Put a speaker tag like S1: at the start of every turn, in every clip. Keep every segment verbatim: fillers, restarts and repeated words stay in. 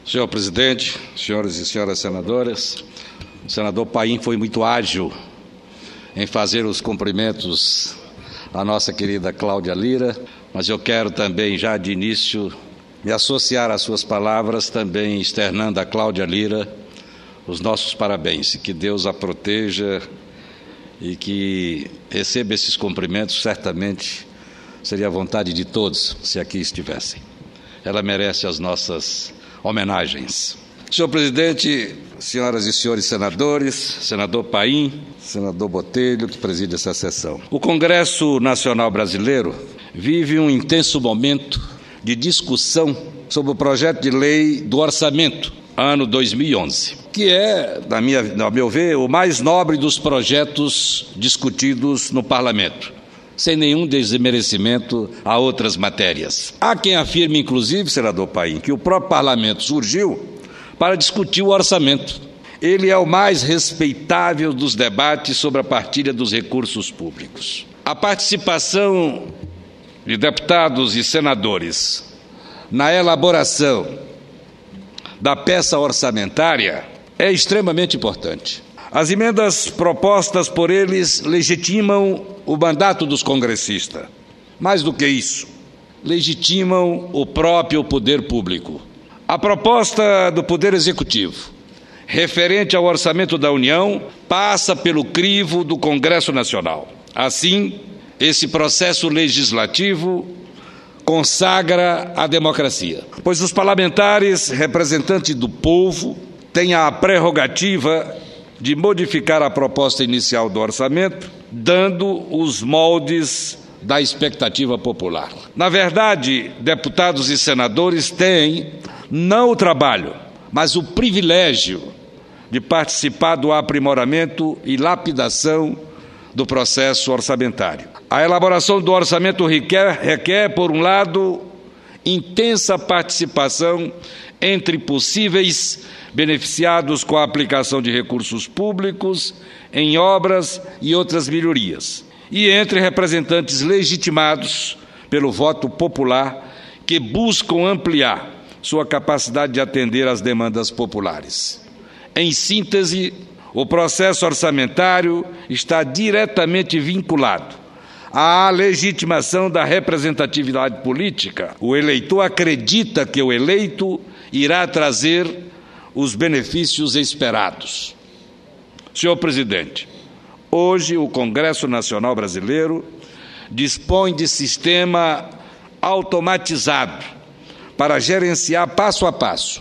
S1: Senhor presidente, senhores e senhoras senadoras, o senador Paim foi muito ágil em fazer os cumprimentos à nossa querida Cláudia Lira, mas eu quero também, já de início, me associar às suas palavras, também externando a Cláudia Lira os nossos parabéns, e que Deus a proteja e que receba esses cumprimentos. Certamente seria a vontade de todos se aqui estivessem. Ela merece as nossas homenagens. Senhor presidente, senhoras e senhores senadores, senador Paim, senador Botelho, que preside essa sessão. O Congresso Nacional Brasileiro vive um intenso momento de discussão sobre o projeto de lei do orçamento, ano dois mil e onze, que é, na minha, ao meu ver, o mais nobre dos projetos discutidos no Parlamento, sem nenhum desmerecimento a outras matérias. Há quem afirme, inclusive, senador Paim, que o próprio Parlamento surgiu para discutir o orçamento. Ele é o mais respeitável dos debates sobre a partilha dos recursos públicos. A participação de deputados e senadores na elaboração da peça orçamentária é extremamente importante. As emendas propostas por eles legitimam o mandato dos congressistas. Mais do que isso, legitimam o próprio poder público. A proposta do Poder Executivo, referente ao orçamento da União, passa pelo crivo do Congresso Nacional. Assim, esse processo legislativo consagra a democracia, pois os parlamentares, representantes do povo, têm a prerrogativa de modificar a proposta inicial do orçamento, dando os moldes da expectativa popular. Na verdade, deputados e senadores têm não o trabalho, mas o privilégio de participar do aprimoramento e lapidação do processo orçamentário. A elaboração do orçamento requer, requer, por um lado, intensa participação entre possíveis beneficiados com a aplicação de recursos públicos em obras e outras melhorias, e entre representantes legitimados pelo voto popular que buscam ampliar sua capacidade de atender às demandas populares. Em síntese, o processo orçamentário está diretamente vinculado à legitimação da representatividade política. O eleitor acredita que o eleito irá trazer os benefícios esperados. Senhor presidente, hoje o Congresso Nacional Brasileiro dispõe de sistema automatizado para gerenciar passo a passo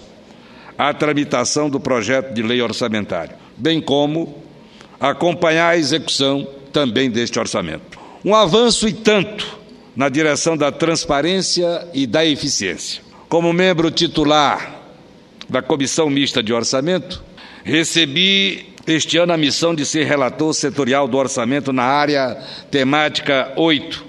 S1: a tramitação do projeto de lei orçamentário, bem como acompanhar a execução também deste orçamento. Um avanço e tanto na direção da transparência e da eficiência. Como membro titular da Comissão Mista de Orçamento, recebi este ano a missão de ser relator setorial do orçamento na área temática oito,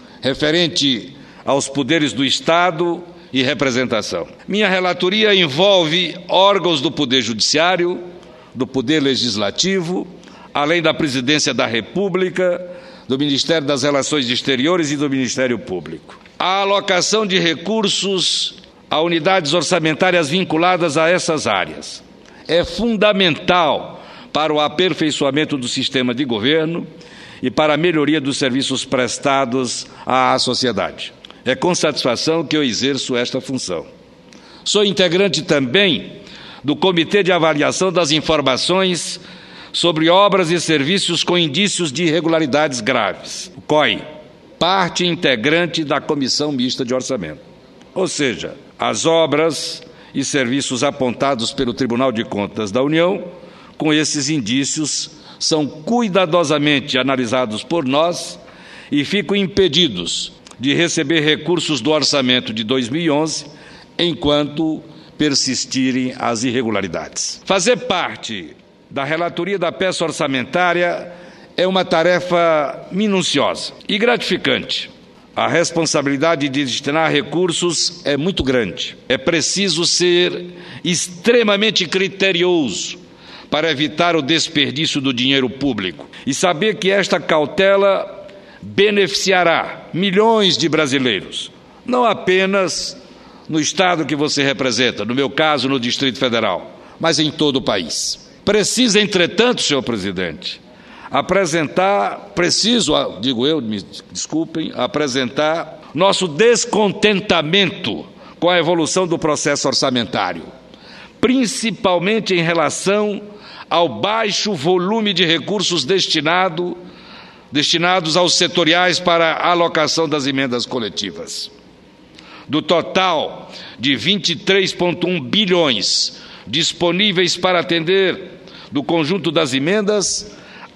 S1: referente aos poderes do Estado e representação. Minha relatoria envolve órgãos do Poder Judiciário, do Poder Legislativo, além da Presidência da República, do Ministério das Relações Exteriores e do Ministério Público. A alocação de recursos a unidades orçamentárias vinculadas a essas áreas é fundamental para o aperfeiçoamento do sistema de governo e para a melhoria dos serviços prestados à sociedade. É com satisfação que eu exerço esta função. Sou integrante também do Comitê de Avaliação das Informações sobre Obras e Serviços com Indícios de Irregularidades Graves, o C O I, parte integrante da Comissão Mista de Orçamento. Ou seja, as obras e serviços apontados pelo Tribunal de Contas da União, com esses indícios, são cuidadosamente analisados por nós e ficam impedidos de receber recursos do orçamento de dois mil e onze, enquanto persistirem as irregularidades. Fazer parte da relatoria da peça orçamentária é uma tarefa minuciosa e gratificante. A responsabilidade de destinar recursos é muito grande. É preciso ser extremamente criterioso para evitar o desperdício do dinheiro público e saber que esta cautela beneficiará milhões de brasileiros, não apenas no estado que você representa, no meu caso, no Distrito Federal, mas em todo o país. Precisa, entretanto, senhor presidente, apresentar, preciso, digo eu, me desculpem, apresentar nosso descontentamento com a evolução do processo orçamentário, principalmente em relação ao baixo volume de recursos destinado, destinados aos setoriais para a alocação das emendas coletivas. Do total de vinte e três vírgula um bilhões disponíveis para atender do conjunto das emendas,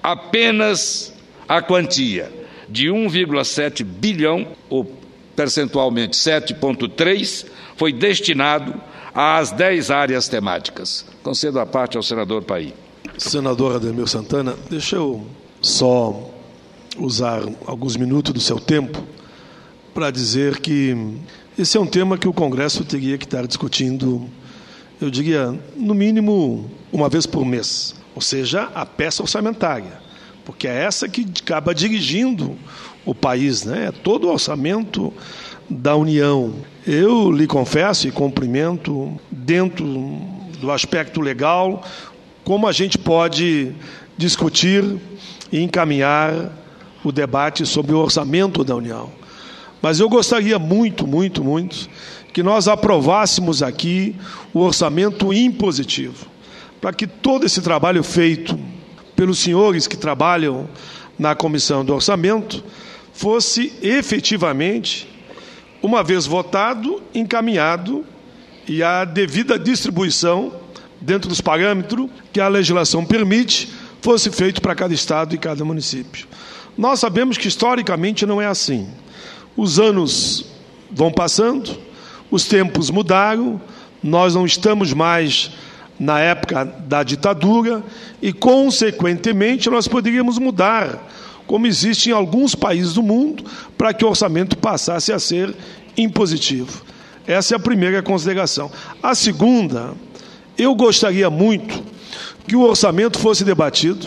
S1: apenas a quantia de um vírgula sete bilhão, ou percentualmente sete vírgula três, foi destinado às dez áreas temáticas. Concedo a parte ao senador Paim.
S2: Senador Ademir Santana, deixa eu só usar alguns minutos do seu tempo para dizer que esse é um tema que o Congresso teria que estar discutindo, eu diria, no mínimo uma vez por mês, ou seja, a peça orçamentária, porque é essa que acaba dirigindo o país, né? É todo o orçamento da União. Eu lhe confesso e cumprimento, dentro do aspecto legal, como a gente pode discutir e encaminhar o debate sobre o orçamento da União. Mas eu gostaria muito, muito, muito que nós aprovássemos aqui o orçamento impositivo, para que todo esse trabalho feito pelos senhores que trabalham na Comissão do Orçamento fosse efetivamente, uma vez votado, encaminhado e a devida distribuição, dentro dos parâmetros que a legislação permite, fosse feito para cada estado e cada município. Nós sabemos que historicamente não é assim. Os anos vão passando, os tempos mudaram, nós não estamos mais na época da ditadura e, consequentemente, nós poderíamos mudar, como existe em alguns países do mundo, para que o orçamento passasse a ser impositivo. Essa é a primeira consideração. A segunda, eu gostaria muito que o orçamento fosse debatido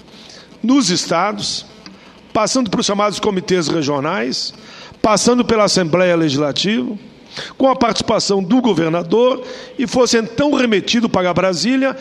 S2: nos estados, passando por chamados comitês regionais, passando pela Assembleia Legislativa, com a participação do governador, e fosse então remetido para Brasília.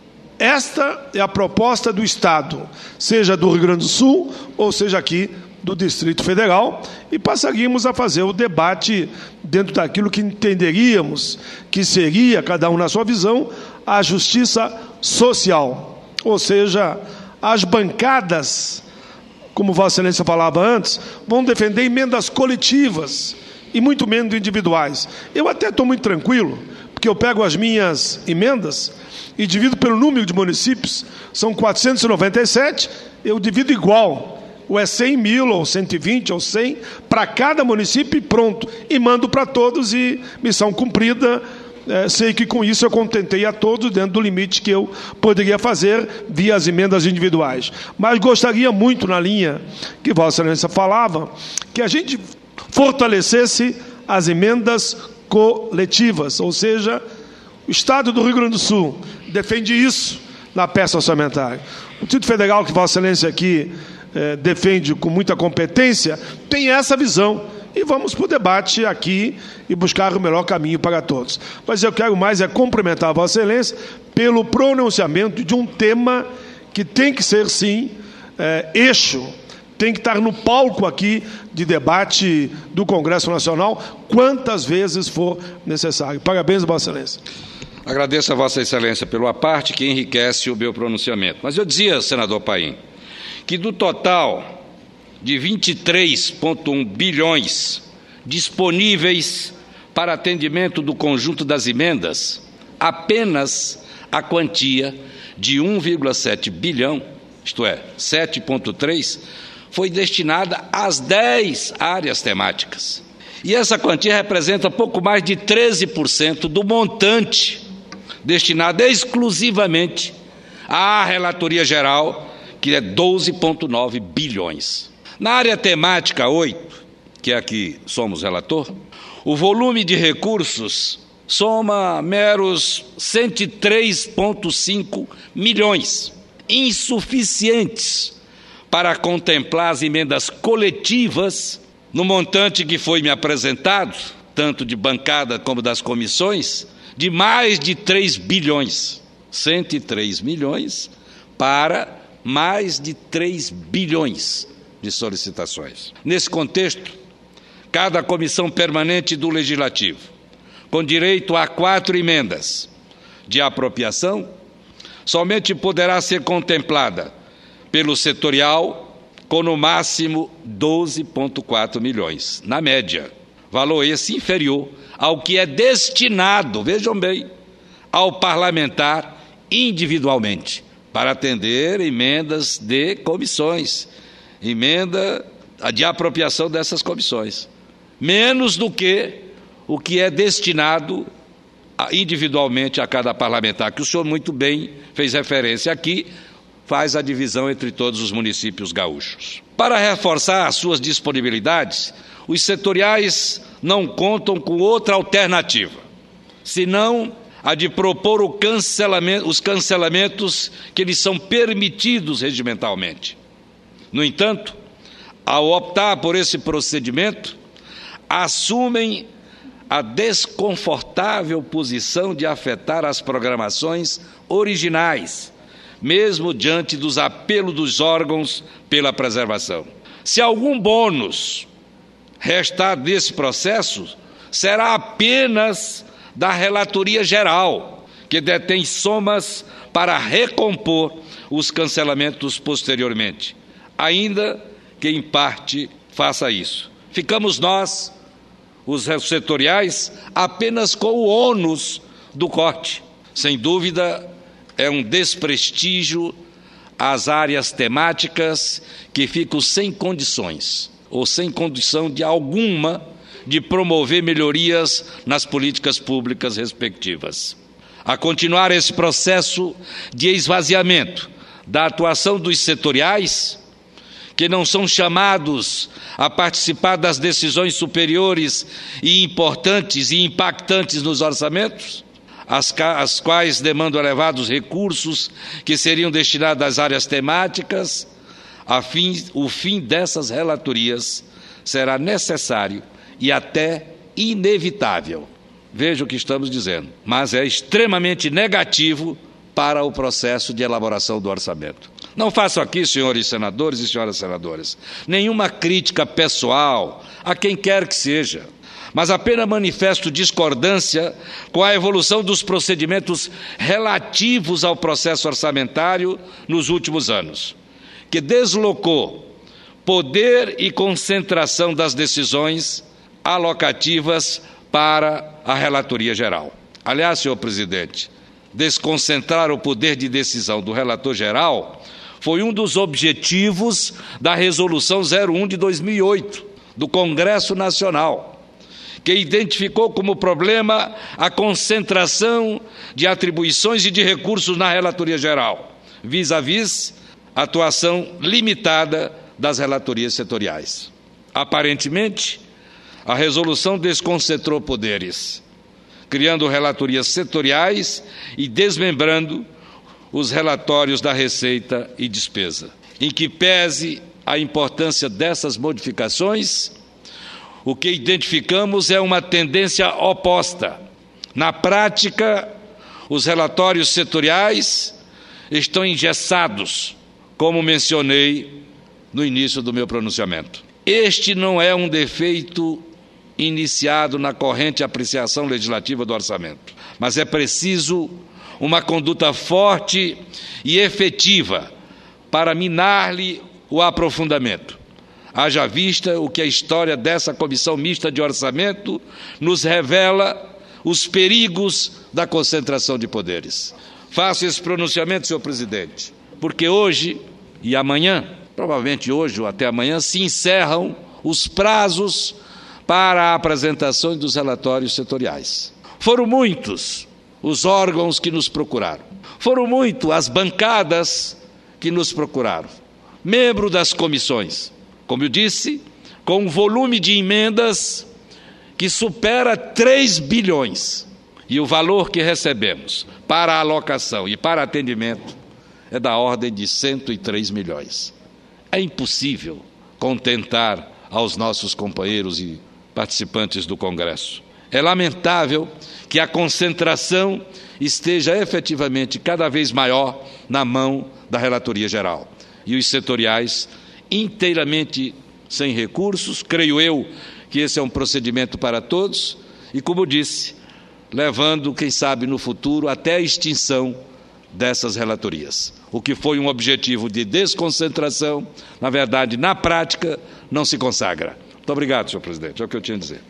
S2: Esta é a proposta do Estado, seja do Rio Grande do Sul, ou seja aqui do Distrito Federal, e passaríamos a fazer o debate dentro daquilo que entenderíamos que seria, cada um na sua visão, a justiça social, ou seja, as bancadas, como Vossa Excelência falava antes, vão defender emendas coletivas e muito menos individuais. Eu até estou muito tranquilo, porque eu pego as minhas emendas e divido pelo número de municípios, são quatrocentos e noventa e sete, eu divido igual, ou é cem mil, ou cento e vinte, ou cem, para cada município e pronto, e mando para todos e missão cumprida. É, sei que com isso eu contentei a todos dentro do limite que eu poderia fazer via as emendas individuais. Mas gostaria muito, na linha que Vossa Excelência falava, que a gente fortalecesse as emendas coletivas, ou seja, o Estado do Rio Grande do Sul defende isso na peça orçamentária. O Distrito Federal, que Vossa Excelência aqui eh, defende com muita competência, tem essa visão. E vamos para o debate aqui e buscar o melhor caminho para todos. Mas eu quero mais é cumprimentar a Vossa Excelência pelo pronunciamento de um tema que tem que ser, sim, é, eixo, tem que estar no palco aqui de debate do Congresso Nacional, quantas vezes for necessário. Parabéns, Vossa Excelência.
S1: Agradeço a Vossa Excelência pelo aparte que enriquece o meu pronunciamento. Mas eu dizia, senador Paim, que do total de vinte e três vírgula um bilhões disponíveis para atendimento do conjunto das emendas, apenas a quantia de um vírgula sete bilhão, isto é, sete vírgula três, foi destinada às dez áreas temáticas. E essa quantia representa pouco mais de treze por cento do montante destinado exclusivamente à Relatoria Geral, que é doze vírgula nove bilhões. Na área temática oito, que é a que somos relator, o volume de recursos soma meros cento e três vírgula cinco milhões, insuficientes para contemplar as emendas coletivas no montante que foi me apresentado, tanto de bancada como das comissões, de mais de três bilhões, cento e três milhões para mais de três bilhões de solicitações. Nesse contexto, cada comissão permanente do Legislativo, com direito a quatro emendas de apropriação, somente poderá ser contemplada pelo setorial com no máximo doze vírgula quatro milhões, na média. Valor esse inferior ao que é destinado, vejam bem, ao parlamentar individualmente, para atender emendas de comissões, emenda de apropriação dessas comissões. Menos do que o que é destinado individualmente a cada parlamentar, que o senhor muito bem fez referência aqui, faz a divisão entre todos os municípios gaúchos. Para reforçar as suas disponibilidades, os setoriais não contam com outra alternativa, senão a de propor o cancelamento, os cancelamentos que lhes são permitidos regimentalmente. No entanto, ao optar por esse procedimento, assumem a desconfortável posição de afetar as programações originais, mesmo diante dos apelos dos órgãos pela preservação. Se algum bônus restar desse processo, será apenas da Relatoria Geral, que detém somas para recompor os cancelamentos posteriormente, ainda que em parte faça isso. Ficamos nós, os setoriais, apenas com o ônus do corte. Sem dúvida, é um desprestígio às áreas temáticas que ficam sem condições, ou sem condição de alguma, de promover melhorias nas políticas públicas respectivas. A continuar esse processo de esvaziamento da atuação dos setoriais, que não são chamados a participar das decisões superiores e importantes e impactantes nos orçamentos, as, as quais demandam elevados recursos que seriam destinados às áreas temáticas, a fim, o fim dessas relatorias será necessário e até inevitável. Veja o que estamos dizendo, mas é extremamente negativo para o processo de elaboração do orçamento. Não faço aqui, senhores senadores e senhoras senadoras, nenhuma crítica pessoal a quem quer que seja, mas apenas manifesto discordância com a evolução dos procedimentos relativos ao processo orçamentário nos últimos anos, que deslocou poder e concentração das decisões alocativas para a Relatoria Geral. Aliás, senhor presidente, desconcentrar o poder de decisão do relator geral foi um dos objetivos da Resolução zero um de dois mil e oito, do Congresso Nacional, que identificou como problema a concentração de atribuições e de recursos na Relatoria Geral, vis-à-vis a atuação limitada das relatorias setoriais. Aparentemente, a resolução desconcentrou poderes, criando relatorias setoriais e desmembrando os relatórios da receita e despesa. Em que pese a importância dessas modificações, o que identificamos é uma tendência oposta. Na prática, os relatórios setoriais estão engessados, como mencionei no início do meu pronunciamento. Este não é um defeito iniciado na corrente apreciação legislativa do orçamento, mas é preciso uma conduta forte e efetiva para minar-lhe o aprofundamento. Haja vista o que a história dessa comissão mista de orçamento nos revela, os perigos da concentração de poderes. Faço esse pronunciamento, senhor presidente, porque hoje e amanhã, provavelmente hoje ou até amanhã, se encerram os prazos para a apresentação dos relatórios setoriais. Foram muitos os órgãos que nos procuraram. Foram muito as bancadas que nos procuraram. Membro das comissões, como eu disse, com um volume de emendas que supera três bilhões. E o valor que recebemos para alocação e para atendimento é da ordem de cento e três milhões. É impossível contentar aos nossos companheiros e participantes do Congresso. É lamentável que a concentração esteja efetivamente cada vez maior na mão da Relatoria Geral e os setoriais inteiramente sem recursos. Creio eu que esse é um procedimento para todos e, como disse, levando, quem sabe, no futuro até a extinção dessas relatorias. O que foi um objetivo de desconcentração, na verdade, na prática, não se consagra. Muito obrigado, senhor presidente. É o que eu tinha a dizer.